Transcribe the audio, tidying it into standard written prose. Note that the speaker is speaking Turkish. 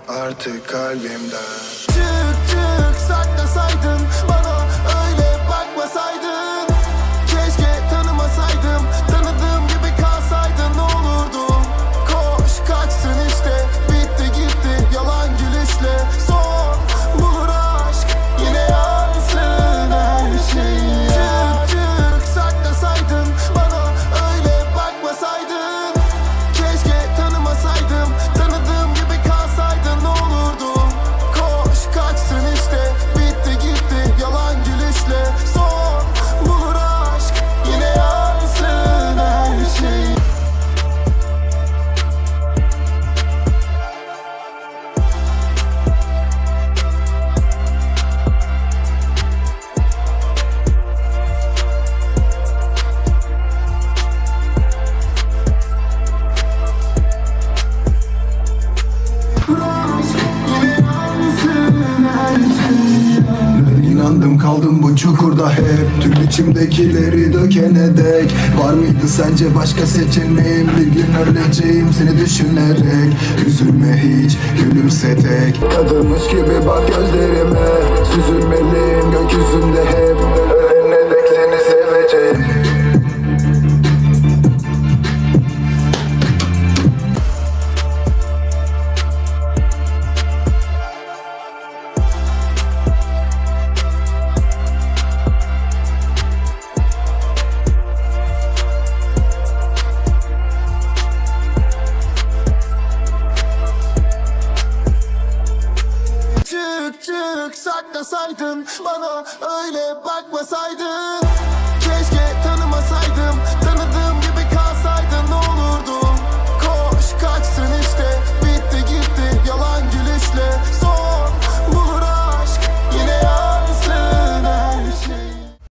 artık kalbimden. Çık çık saklasaydın, bana öyle bakmasaydın. Keşke tanımasaydım, tanıdığım gibi kalsaydın ne olurdu. Koş kaçtın işte, bitti gitti yalan gülüşle. Son bulur aşk, yine yansın her şeyi. Çık çık saklasaydın, bana öyle bakmasaydın. Keşke tanımasaydım, tanıdığım gibi kalsaydın ne olurdu. Koş kaçtın işte, bitti gitti yalan gülüşle. Son bulur aşk, yine yansın her şey. İnandım kaldım bu çukurda hep, tüm içimdekileri dökene dek. Var mıydı sence başka seçeneğim? Bir gün öleceğim seni düşünerek. Üzülme hiç, gülümse tek. Kadınmış gibi bak gözlerime, süzülmeliyim gökyüzünde hep. Ölene dek seni seveceğim. Çık çık saklasaydın, bana öyle bakmasaydın.